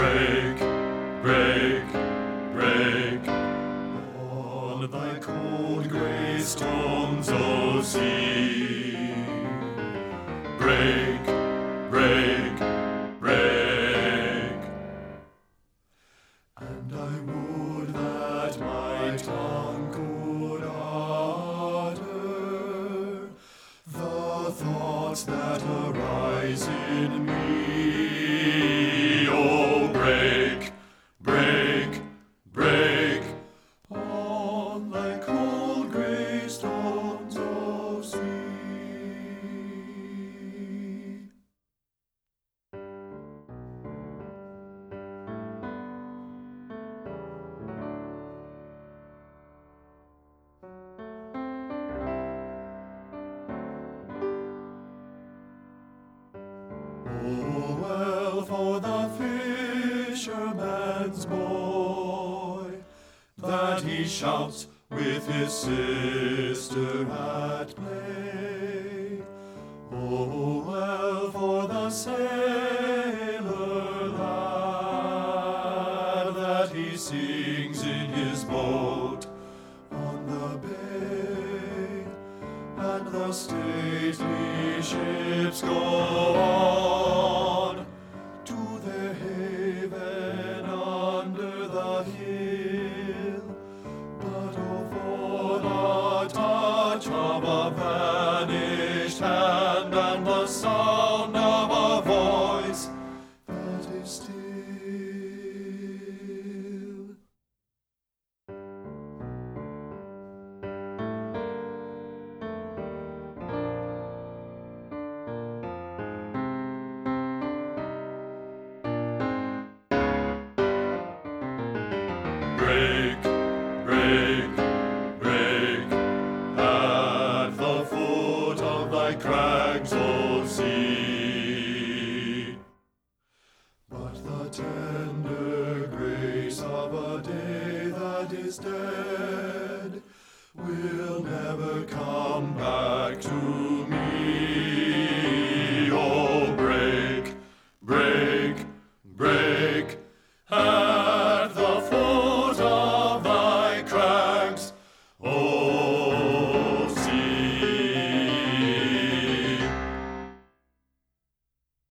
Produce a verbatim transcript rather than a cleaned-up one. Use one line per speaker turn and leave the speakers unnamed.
break, break, break on thy cold grey stones, O sea. Break, break, break. And I would that my tongue could utter the thoughts that arise in me. Oh, break, break, break on thy cold grey stones, O sea. Oh, well for the fisherman's boy that he shouts with his sister at play. Oh, well for the sailor lad that he sings in his boat on the bay, and the stately ships go on to their haven under the hill. But oh, for the touch of a vanished hand and the sound of a voice that is still. Break, break, break at the foot of thy crags, O sea. But the tender grace of a day that is dead will never come back to